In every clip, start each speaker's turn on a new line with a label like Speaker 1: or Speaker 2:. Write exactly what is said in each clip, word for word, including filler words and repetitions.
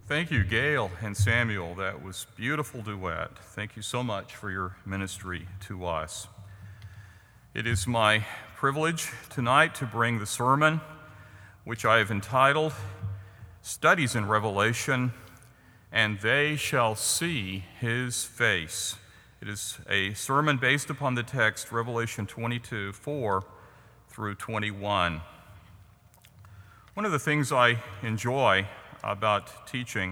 Speaker 1: Thank you, Gail and Samuel. That was a beautiful duet. Thank you so much for your ministry to us. It is my privilege tonight to bring the sermon, which I have entitled Studies in Revelation, and They Shall See His Face. It is a sermon based upon the text Revelation twenty-two, four through twenty-one. One of the things I enjoy about teaching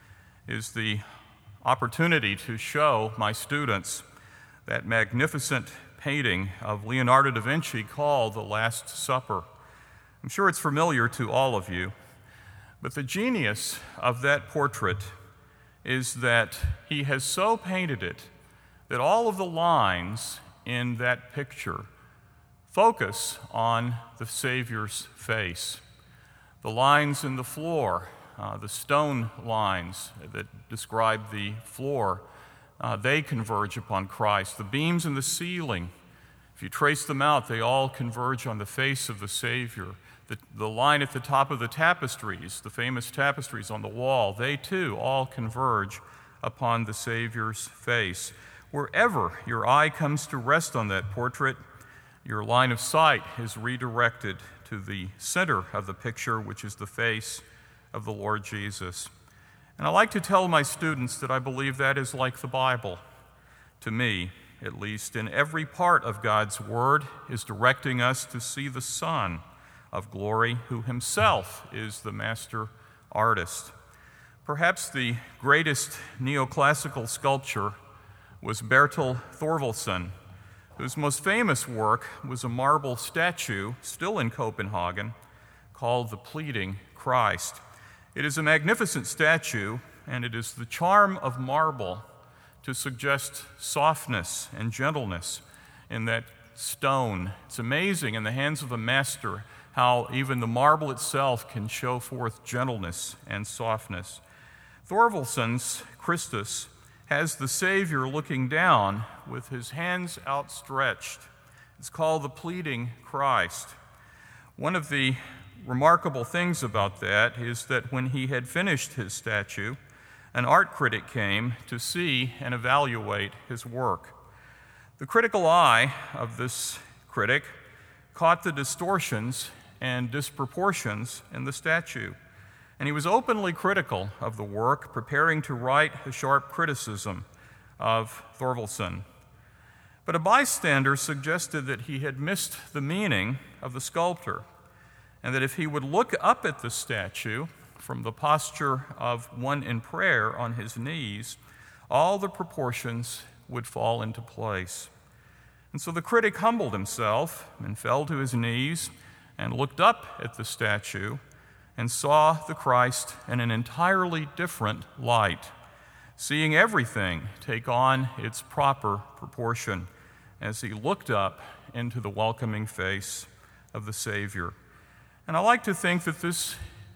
Speaker 1: is the opportunity to show my students that magnificent painting of Leonardo da Vinci called The Last Supper. I'm sure it's familiar to all of you, but the genius of that portrait is that he has so painted it that all of the lines in that picture focus on the Savior's face. The lines in the floor, Uh, the stone lines that describe the floor, uh, they converge upon Christ. The beams in the ceiling, if you trace them out, they all converge on the face of the Savior. The, the line at the top of the tapestries, the famous tapestries on the wall, they too all converge upon the Savior's face. Wherever your eye comes to rest on that portrait, your line of sight is redirected to the center of the picture, which is the face of the Lord Jesus. And I like to tell my students that I believe that is like the Bible. To me, at least, in every part of God's Word is directing us to see the Son of glory, who himself is the master artist. Perhaps the greatest neoclassical sculptor was Bertel Thorvaldsen, whose most famous work was a marble statue, still in Copenhagen, called The Pleading Christ. It is a magnificent statue, and it is the charm of marble to suggest softness and gentleness in that stone. It's amazing in the hands of a master how even the marble itself can show forth gentleness and softness. Thorvaldsen's Christus has the Savior looking down with his hands outstretched. It's called the Pleading Christ. One of the remarkable things about that is that when he had finished his statue, an art critic came to see and evaluate his work. The critical eye of this critic caught the distortions and disproportions in the statue, and he was openly critical of the work, preparing to write a sharp criticism of Thorvaldsen. But a bystander suggested that he had missed the meaning of the sculptor, and that if he would look up at the statue from the posture of one in prayer on his knees, all the proportions would fall into place. And so the critic humbled himself and fell to his knees and looked up at the statue and saw the Christ in an entirely different light, seeing everything take on its proper proportion as he looked up into the welcoming face of the Savior. And I like to think that this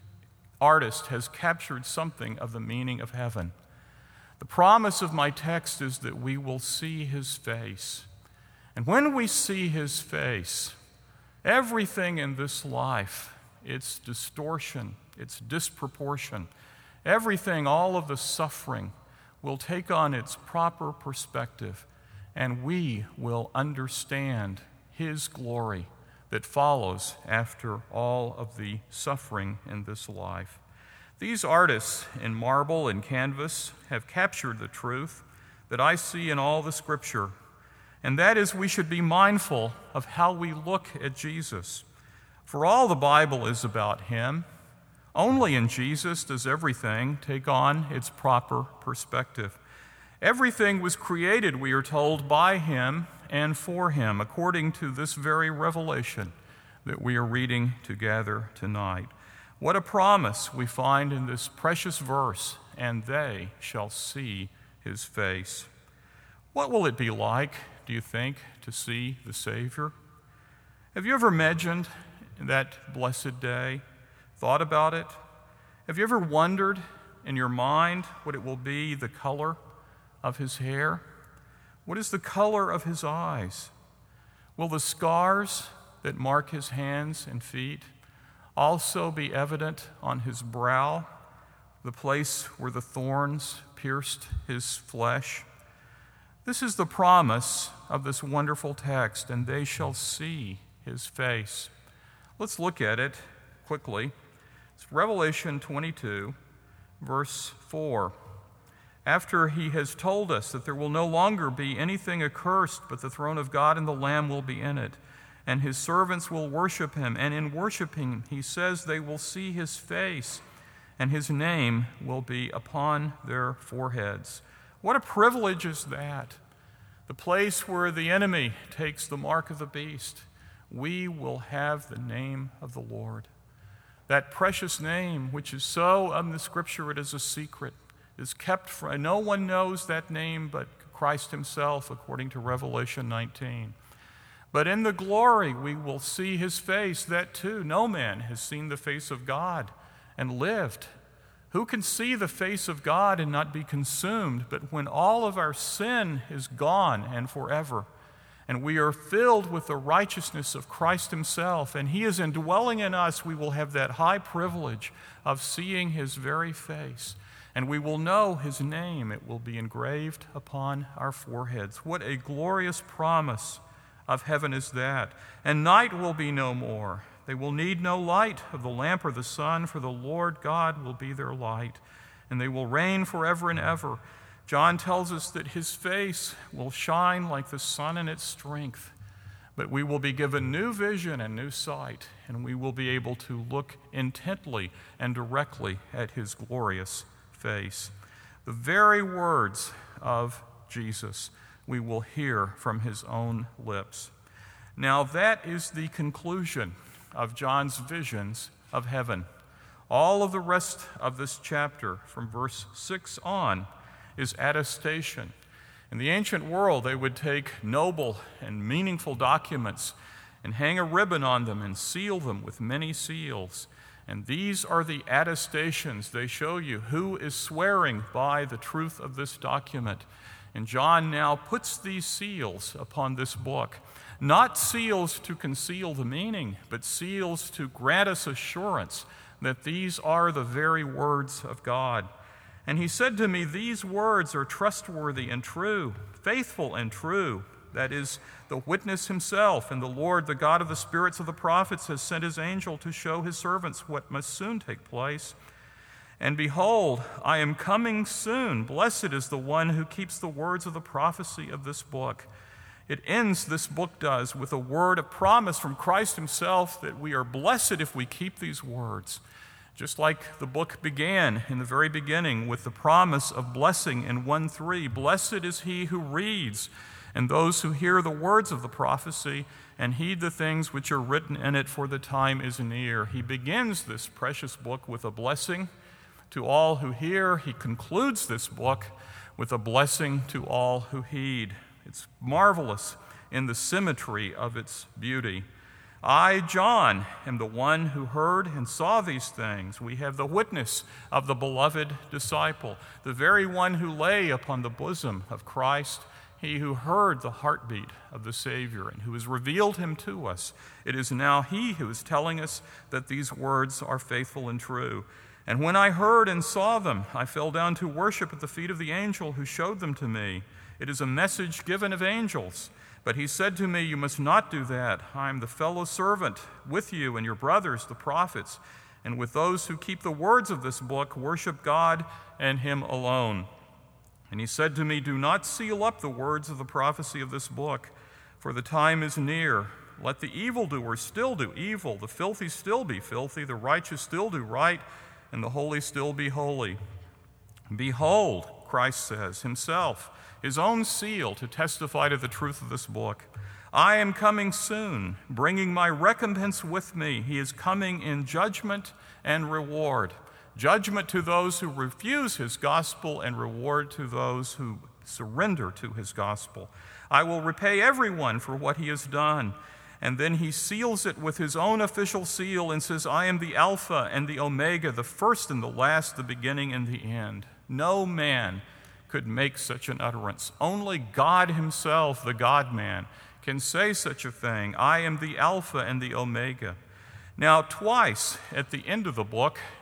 Speaker 1: artist has captured something of the meaning of heaven. The promise of my text is that we will see his face. And when we see his face, everything in this life, its distortion, its disproportion, everything, all of the suffering, will take on its proper perspective, and we will understand his glory that follows after all of the suffering in this life. These artists in marble and canvas have captured the truth that I see in all the Scripture, and that is we should be mindful of how we look at Jesus. For all the Bible is about him. Only in Jesus does everything take on its proper perspective. Everything was created, we are told, by him and for him, according to this very revelation that we are reading together tonight. What a promise we find in this precious verse, and they shall see his face. What will it be like, do you think, to see the Savior? Have you ever imagined that blessed day, thought about it? Have you ever wondered in your mind what it will be, the color of his hair? What is the color of his eyes? Will the scars that mark his hands and feet also be evident on his brow? the place where the thorns pierced his flesh. This is the promise of this wonderful text, and they shall see his face. Let's look at it quickly. It's Revelation twenty-two, verse four. After he has told us that there will no longer be anything accursed, but the throne of God and the Lamb will be in it, and his servants will worship him, and in worshiping, he says they will see his face, and his name will be upon their foreheads. What a privilege is that! The place where the enemy takes the mark of the beast. We will have the name of the Lord. That precious name, which is so, in the Scripture, it is a secret, is kept from, no one knows that name but Christ himself, according to Revelation nineteen. But in the glory we will see his face, that too no man has seen the face of God and lived. Who can see the face of God and not be consumed? But when all of our sin is gone and forever, and we are filled with the righteousness of Christ himself, and he is indwelling in us, we will have that high privilege of seeing his very face. And we will know his name. It will be engraved upon our foreheads. What a glorious promise of heaven is that. And night will be no more. They will need no light of the lamp or the sun, for the Lord God will be their light, and they will reign forever and ever. John tells us that his face will shine like the sun in its strength, but we will be given new vision and new sight, and we will be able to look intently and directly at his glorious face. The very words of Jesus we will hear from his own lips. Now that is the conclusion of John's visions of heaven. All of the rest of this chapter, from verse six on, is attestation. In the ancient world, they would take noble and meaningful documents and hang a ribbon on them and seal them with many seals. And these are the attestations. They show you who is swearing by the truth of this document. And John now puts these seals upon this book. Not seals to conceal the meaning, but seals to grant us assurance that these are the very words of God. And he said to me, these words are trustworthy and true, faithful and true. That is, the witness himself, and the Lord, the God of the spirits of the prophets, has sent his angel to show his servants what must soon take place. And behold, I am coming soon. Blessed is the one who keeps the words of the prophecy of this book. It ends, this book does, with a word of promise from Christ himself that we are blessed if we keep these words. Just like the book began in the very beginning with the promise of blessing in one three. Blessed is he who reads, and those who hear the words of the prophecy and heed the things which are written in it, for the time is near. He begins this precious book with a blessing to all who hear. He concludes this book with a blessing to all who heed. It's marvelous in the symmetry of its beauty. I, John, am the one who heard and saw these things. We have the witness of the beloved disciple, the very one who lay upon the bosom of Christ, he who heard the heartbeat of the Savior and who has revealed him to us. It is now he who is telling us that these words are faithful and true. And when I heard and saw them, I fell down to worship at the feet of the angel who showed them to me. It is a message given of angels. But he said to me, you must not do that. I am the fellow servant with you and your brothers, the prophets, and with those who keep the words of this book, worship God and him alone. And he said to me, do not seal up the words of the prophecy of this book, for the time is near. Let the evildoer still do evil, the filthy still be filthy, the righteous still do right, and the holy still be holy. Behold, Christ says himself, his own seal to testify to the truth of this book. I am coming soon, bringing my recompense with me. He is coming in judgment and reward. Judgment to those who refuse his gospel, and reward to those who surrender to his gospel. I will repay everyone for what he has done. And then he seals it with his own official seal and says, I am the Alpha and the Omega, the first and the last, the beginning and the end. No man could make such an utterance. Only God himself, the God-man, can say such a thing. I am the Alpha and the Omega. Now, twice at the end of the book,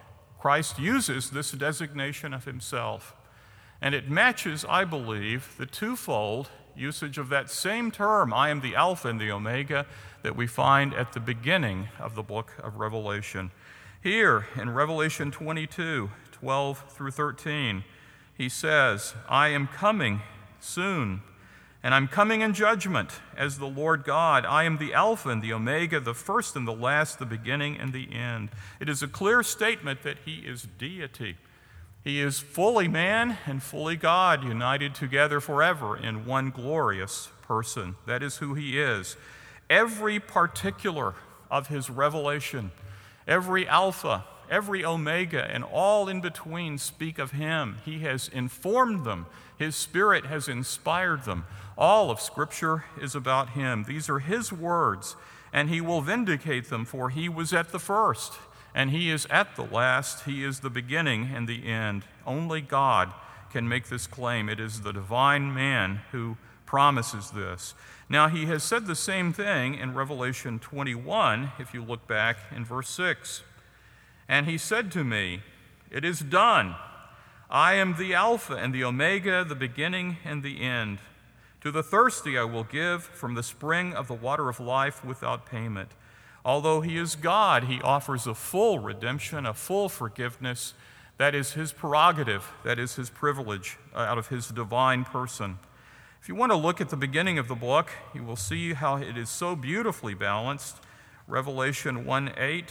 Speaker 1: Christ uses this designation of himself, and it matches, I believe, the twofold usage of that same term, I am the Alpha and the Omega, that we find at the beginning of the book of Revelation. Here in Revelation twenty-two, twelve through thirteen, he says, I am coming soon, and I'm coming in judgment as the Lord God. I am the Alpha and the Omega, the first and the last, the beginning and the end. It is a clear statement that he is deity. He is fully man and fully God, united together forever in one glorious person. That is who he is. Every particular of his revelation, every Alpha, every Omega, and all in between speak of him. He has informed them. His Spirit has inspired them. All of Scripture is about him. These are his words, and he will vindicate them, for he was at the first, and he is at the last. He is the beginning and the end. Only God can make this claim. It is the divine man who promises this. Now, he has said the same thing in Revelation twenty-one, if you look back in verse six. And he said to me, it is done. I am the Alpha and the Omega, the beginning and the end. To the thirsty I will give from the spring of the water of life without payment. Although he is God, he offers a full redemption, a full forgiveness. That is his prerogative. That is his privilege out of his divine person. If you want to look at the beginning of the book, you will see how it is so beautifully balanced. Revelation one eight,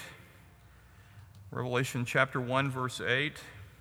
Speaker 1: Revelation chapter one, verse eight.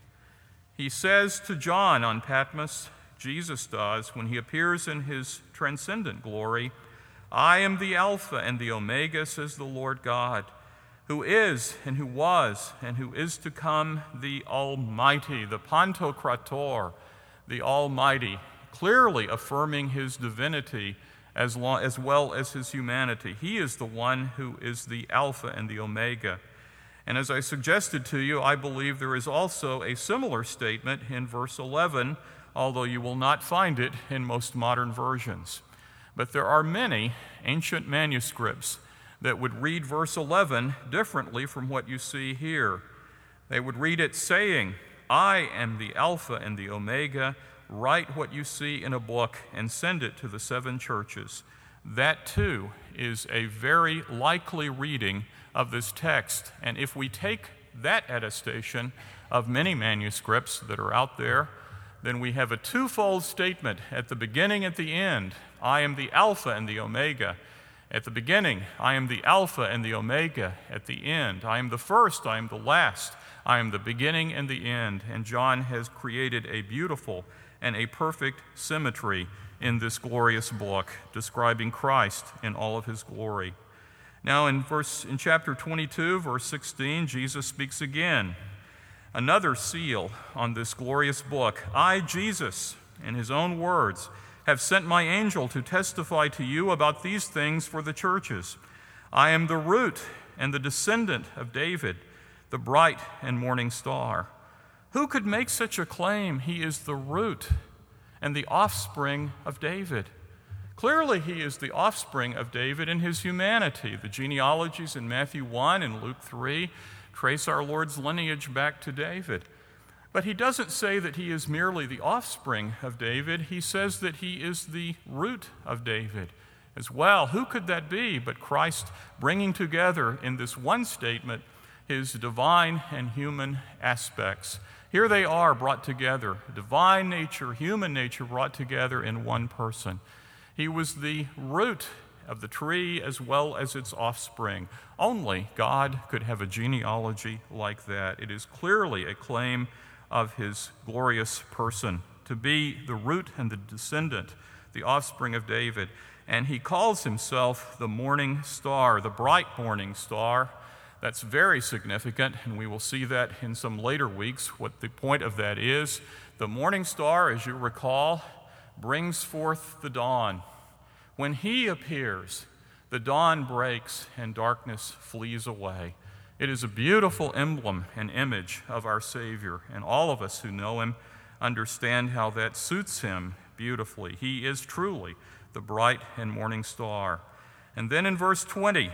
Speaker 1: He says to John on Patmos, Jesus does, when he appears in his transcendent glory, I am the Alpha and the Omega, says the Lord God, who is and who was and who is to come, the Almighty, the Pantocrator, the Almighty, clearly affirming his divinity as, long, as well as his humanity. He is the one who is the Alpha and the Omega. And as I suggested to you, I believe there is also a similar statement in verse eleven, although you will not find it in most modern versions. But there are many ancient manuscripts that would read verse eleven differently from what you see here. They would read it saying, I am the Alpha and the Omega. Write what you see in a book and send it to the seven churches. That too is a very likely reading of this text. And if we take that attestation of many manuscripts that are out there, then we have a twofold statement at the beginning and the end. I am the Alpha and the Omega. At the beginning, I am the Alpha and the Omega. At the end, I am the first, I am the last. I am the beginning and the end. And John has created a beautiful and a perfect symmetry in this glorious book, describing Christ in all of his glory. Now in verse in chapter twenty-two, verse sixteen, Jesus speaks again. Another seal on this glorious book. I, Jesus, in his own words, have sent my angel to testify to you about these things for the churches. I am the root and the descendant of David, the bright and morning star. Who could make such a claim? He is the root and the offspring of David. Clearly, he is the offspring of David in his humanity. The genealogies in Matthew one and Luke three trace our Lord's lineage back to David. But he doesn't say that he is merely the offspring of David. He says that he is the root of David as well. Who could that be but Christ bringing together in this one statement his divine and human aspects? Here they are brought together, divine nature, human nature brought together in one person. He was the root of the tree as well as its offspring. Only God could have a genealogy like that. It is clearly a claim of his glorious person, to be the root and the descendant, the offspring of David. And he calls himself the morning star, the bright morning star. That's very significant, and we will see that in some later weeks, what the point of that is. The morning star, as you recall, brings forth the dawn. When he appears, the dawn breaks and darkness flees away. It is a beautiful emblem and image of our Savior, and all of us who know him understand how that suits him beautifully. He is truly the bright and morning star. And then in verse twenty,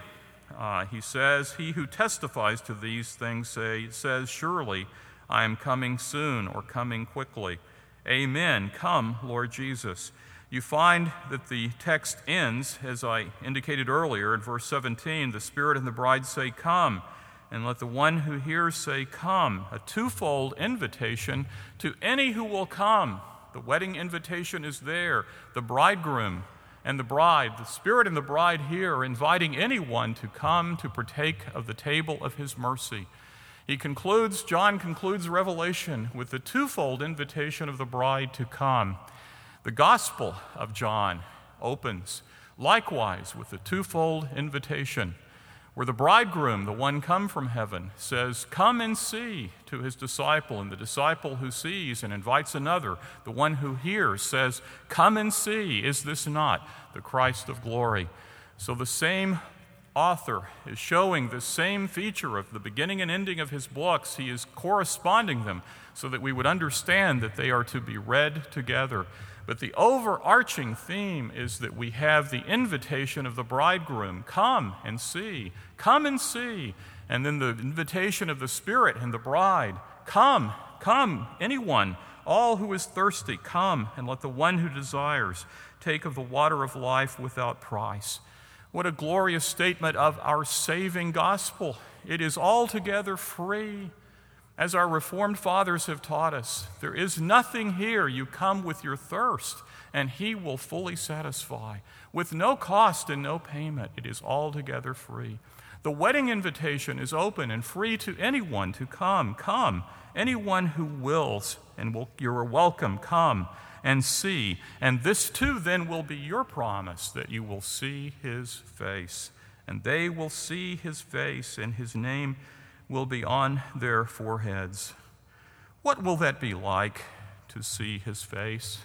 Speaker 1: Uh, he says, "He who testifies to these things say, says, surely I am coming soon," or coming quickly. Amen. Come, Lord Jesus. You find that the text ends, as I indicated earlier, in verse seventeen, the Spirit and the bride say, "Come," and let the one who hears say, "Come," a twofold invitation to any who will come. The wedding invitation is there. The bridegroom and the bride, the Spirit and the bride here are inviting anyone to come to partake of the table of his mercy. He concludes, John concludes Revelation with the twofold invitation of the bride to come. The Gospel of John opens likewise with the twofold invitation, where the bridegroom, the one come from heaven, says, "Come and see," to his disciple, and the disciple who sees and invites another, the one who hears, says, "Come and see, is this not the Christ of glory?" So the same author is showing the same feature of the beginning and ending of his books. He is corresponding them so that we would understand that they are to be read together. But the overarching theme is that we have the invitation of the bridegroom, "Come and see, come and see," and then the invitation of the Spirit and the bride, "Come, come, anyone, all who is thirsty, come, and let the one who desires take of the water of life without price." What a glorious statement of our saving gospel. It is altogether free. As our Reformed fathers have taught us, there is nothing here. You come with your thirst, and he will fully satisfy. With no cost and no payment, it is altogether free. The wedding invitation is open and free to anyone to come. Come, anyone who wills, and will, you're welcome. Come and see. And this too then will be your promise, that you will see his face. And they will see his face, and his name will be on their foreheads. What will that be like, to see his face?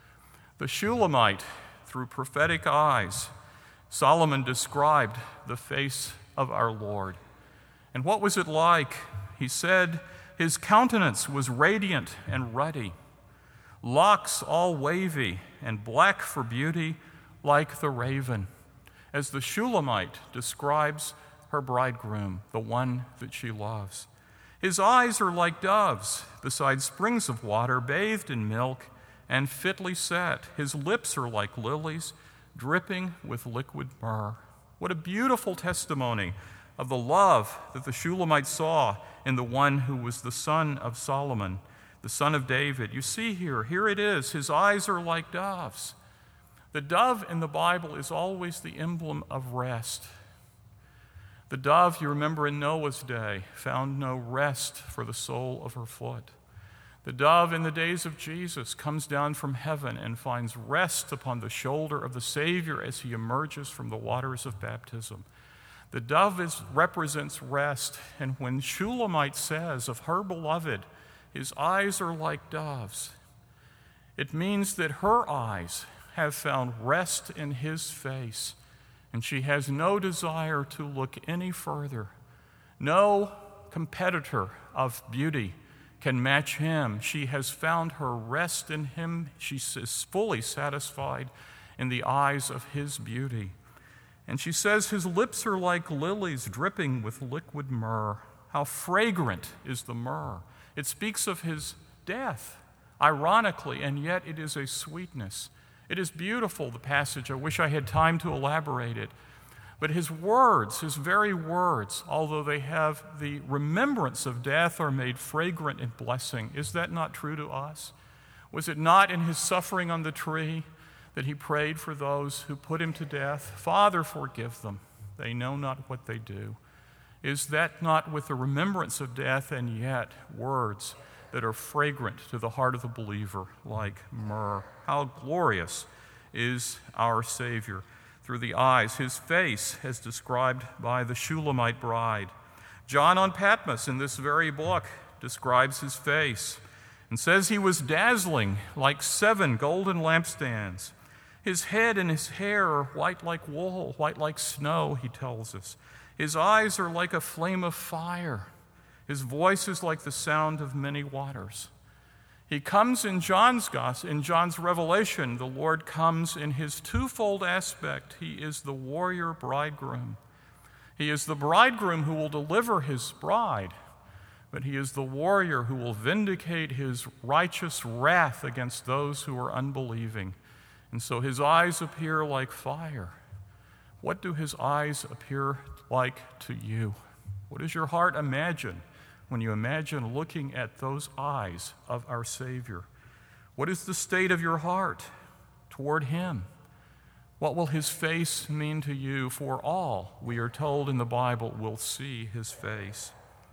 Speaker 1: The Shulamite, through prophetic eyes, Solomon described the face of our Lord. And what was it like? He said, his countenance was radiant and ruddy, locks all wavy and black for beauty, like the raven, as the Shulamite describes her bridegroom, the one that she loves. His eyes are like doves beside springs of water, bathed in milk and fitly set. His lips are like lilies, dripping with liquid myrrh. What a beautiful testimony of the love that the Shulamite saw in the one who was the son of Solomon, the son of David. You see here, here it is. His eyes are like doves. The dove in the Bible is always the emblem of rest. The dove, you remember in Noah's day, found no rest for the sole of her foot. The dove in the days of Jesus comes down from heaven and finds rest upon the shoulder of the Savior as he emerges from the waters of baptism. The dove is, represents rest, and when Shulamite says of her beloved, his eyes are like doves, it means that her eyes have found rest in his face, and she has no desire to look any further. No competitor of beauty can match him. She has found her rest in him. She is fully satisfied in the eyes of his beauty. And she says his lips are like lilies dripping with liquid myrrh. How fragrant is the myrrh. It speaks of his death, ironically, and yet it is a sweetness. It is beautiful, the passage. I wish I had time to elaborate it. But his words, his very words, although they have the remembrance of death, are made fragrant in blessing. Is that not true to us? Was it not in his suffering on the tree that he prayed for those who put him to death? Father, forgive them. They know not what they do. Is that not with the remembrance of death, and yet words that are fragrant to the heart of the believer, like myrrh? How glorious is our Savior through the eyes, his face, as described by the Shulamite bride. John on Patmos, in this very book, describes his face and says he was dazzling like seven golden lampstands. His head and his hair are white like wool, white like snow, he tells us. His eyes are like a flame of fire. His voice is like the sound of many waters. He comes in John's gospel, in John's revelation, the Lord comes in his twofold aspect. He is the warrior bridegroom. He is the bridegroom who will deliver his bride, but he is the warrior who will vindicate his righteous wrath against those who are unbelieving. And so his eyes appear like fire. What do his eyes appear like to you? What does your heart imagine when you imagine looking at those eyes of our Savior? What is the state of your heart toward him? What will his face mean to you? For all, we are told in the Bible, will see his face.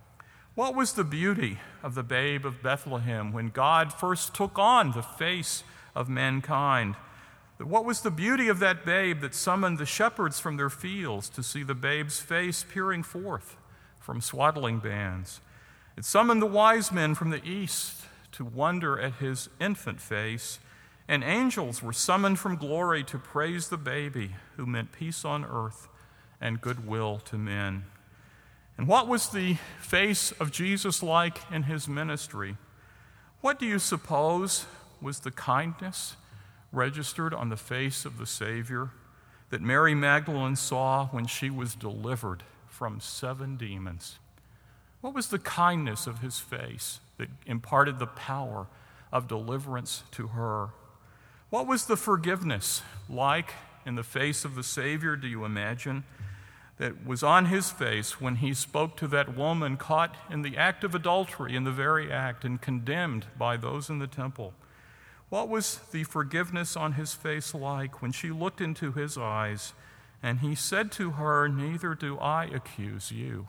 Speaker 1: What was the beauty of the babe of Bethlehem when God first took on the face of mankind? What was the beauty of that babe that summoned the shepherds from their fields to see the babe's face peering forth from swaddling bands? It summoned the wise men from the east to wonder at his infant face, and angels were summoned from glory to praise the baby who meant peace on earth and goodwill to men. And what was the face of Jesus like in his ministry? What do you suppose was the kindness registered on the face of the Savior that Mary Magdalene saw when she was delivered from seven demons? What was the kindness of his face that imparted the power of deliverance to her? What was the forgiveness like in the face of the Savior, do you imagine, that was on his face when he spoke to that woman caught in the act of adultery, in the very act, and condemned by those in the temple? What was the forgiveness on his face like when she looked into his eyes and he said to her, "Neither do I accuse you.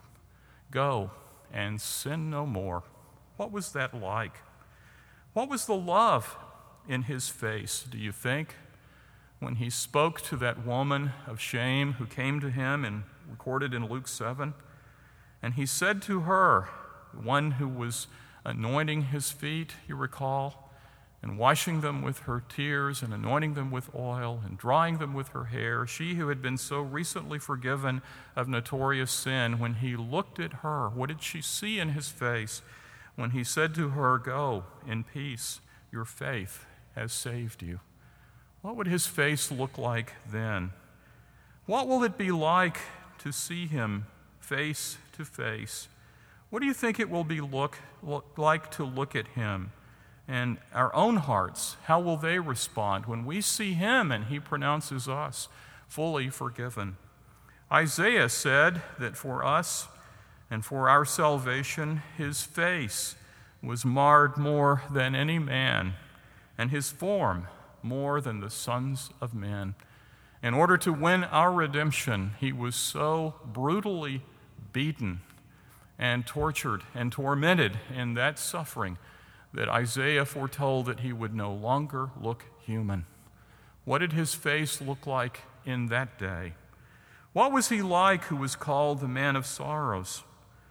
Speaker 1: Go and sin no more"? What was that like? What was the love in his face, do you think, when he spoke to that woman of shame who came to him and recorded in Luke seven? And he said to her, one who was anointing his feet, you recall, and washing them with her tears and anointing them with oil and drying them with her hair, she who had been so recently forgiven of notorious sin, when he looked at her, what did she see in his face when he said to her, "Go in peace, your faith has saved you"? What would his face look like then? What will it be like to see him face to face? What do you think it will be look, look like to look at him? And our own hearts, how will they respond when we see him and he pronounces us fully forgiven? Isaiah said that for us and for our salvation, his face was marred more than any man, and his form more than the sons of men. In order to win our redemption, he was so brutally beaten and tortured and tormented in that suffering that Isaiah foretold that he would no longer look human. What did his face look like in that day? What was he like who was called the man of sorrows?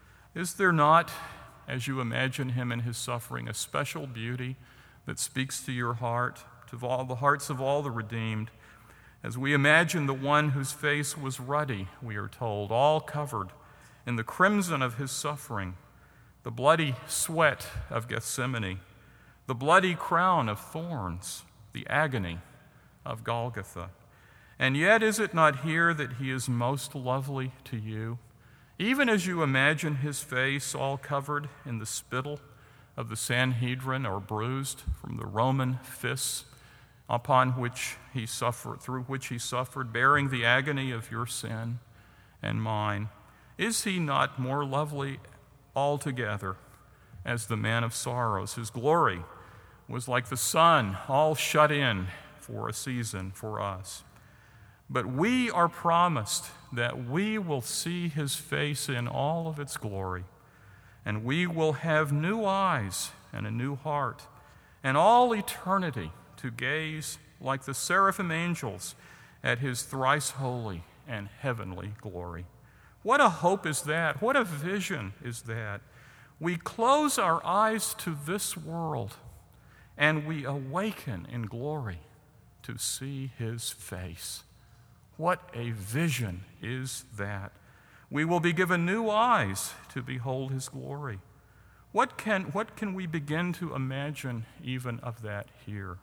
Speaker 1: Is there not, as you imagine him in his suffering, a special beauty that speaks to your heart, to all the hearts of all the redeemed, as we imagine the one whose face was ruddy, we are told, all covered in the crimson of his suffering, the bloody sweat of Gethsemane, the bloody crown of thorns, the agony of Golgotha. And yet is it not here that he is most lovely to you? Even as you imagine his face all covered in the spittle of the Sanhedrin, or bruised from the Roman fists upon which he suffered, through which he suffered, bearing the agony of your sin and mine, is he not more lovely altogether as the man of sorrows, whose glory was like the sun, all shut in for a season for us? But we are promised that we will see his face in all of its glory, and we will have new eyes and a new heart, and all eternity to gaze like the seraphim angels at his thrice holy and heavenly glory. What a hope is that? What a vision is that? We close our eyes to this world, and we awaken in glory to see his face. What a vision is that? We will be given new eyes to behold his glory. What can, what can we begin to imagine even of that here?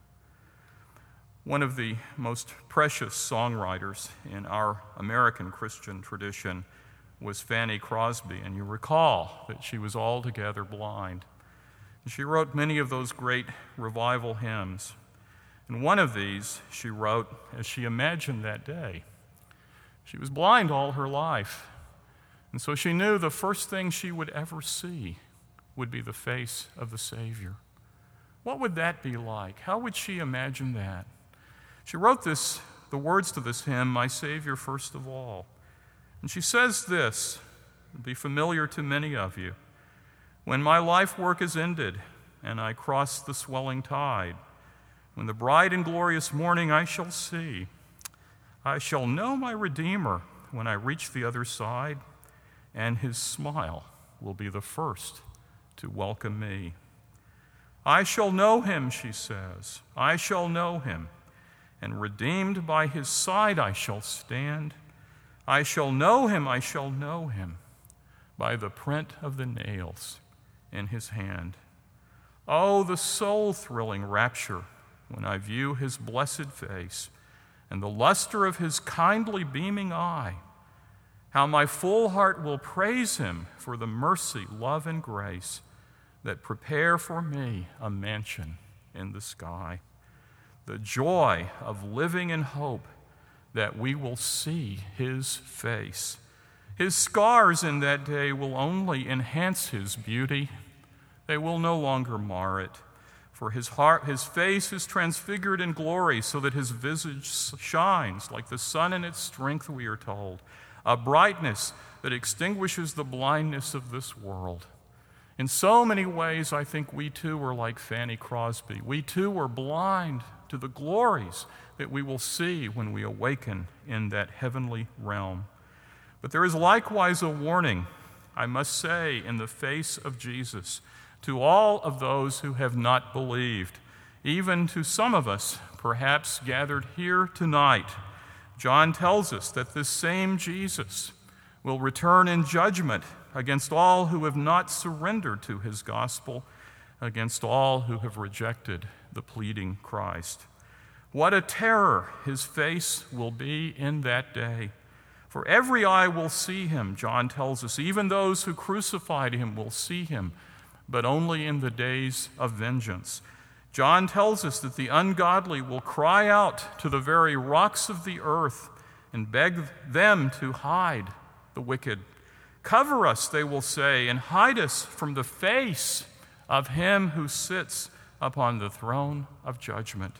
Speaker 1: One of the most precious songwriters in our American Christian tradition was Fanny Crosby, and you recall that she was altogether blind. And she wrote many of those great revival hymns. And one of these she wrote as she imagined that day. She was blind all her life, and so she knew the first thing she would ever see would be the face of the Savior. What would that be like? How would she imagine that? She wrote this, the words to this hymn, "My Savior First of All." And she says this, it'll be familiar to many of you. "When my life work is ended and I cross the swelling tide, when the bright and glorious morning I shall see, I shall know my Redeemer when I reach the other side, and his smile will be the first to welcome me. I shall know him," she says, "I shall know him, and redeemed by his side I shall stand. I shall know him, I shall know him, by the print of the nails in his hand. Oh, the soul-thrilling rapture when I view his blessed face and the luster of his kindly beaming eye. How my full heart will praise him for the mercy, love, and grace that prepare for me a mansion in the sky. The joy of living in hope that we will see his face. His scars in that day will only enhance his beauty. They will no longer mar it. For his heart, his face is transfigured in glory so that his visage shines like the sun in its strength, we are told, a brightness that extinguishes the blindness of this world. In so many ways, I think we too are like Fanny Crosby. We too are blind to the glories that we will see when we awaken in that heavenly realm. But there is likewise a warning, I must say, in the face of Jesus, to all of those who have not believed, even to some of us, perhaps gathered here tonight. John tells us that this same Jesus will return in judgment against all who have not surrendered to his gospel, against all who have rejected the pleading Christ. What a terror his face will be in that day. For every eye will see him, John tells us. Even those who crucified him will see him, but only in the days of vengeance. John tells us that the ungodly will cry out to the very rocks of the earth and beg them to hide the wicked. Cover us, they will say, and hide us from the face of him who sits upon the throne of judgment.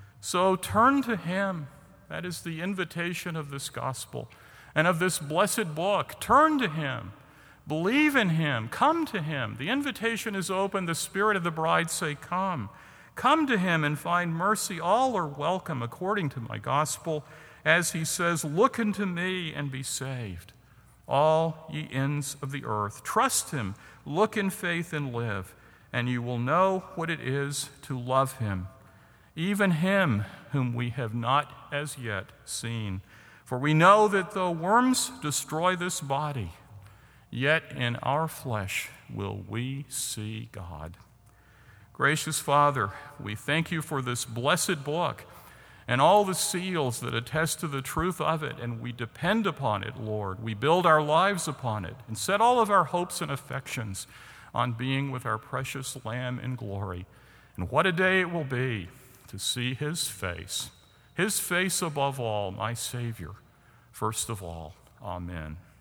Speaker 1: So turn to him. That is the invitation of this gospel and of this blessed book. Turn to him. Believe in him. Come to him. The invitation is open. The Spirit of the bride say, come. Come to him and find mercy. All are welcome according to my gospel. As he says, look unto me and be saved, all ye ends of the earth. Trust him. Look in faith and live, and you will know what it is to love him, even him whom we have not as yet seen. For we know that though worms destroy this body, yet in our flesh will we see God. Gracious Father, we thank you for this blessed book and all the seals that attest to the truth of it, and we depend upon it, Lord. We build our lives upon it and set all of our hopes and affections on being with our precious Lamb in glory. And what a day it will be to see his face, his face above all, my Savior, first of all. Amen.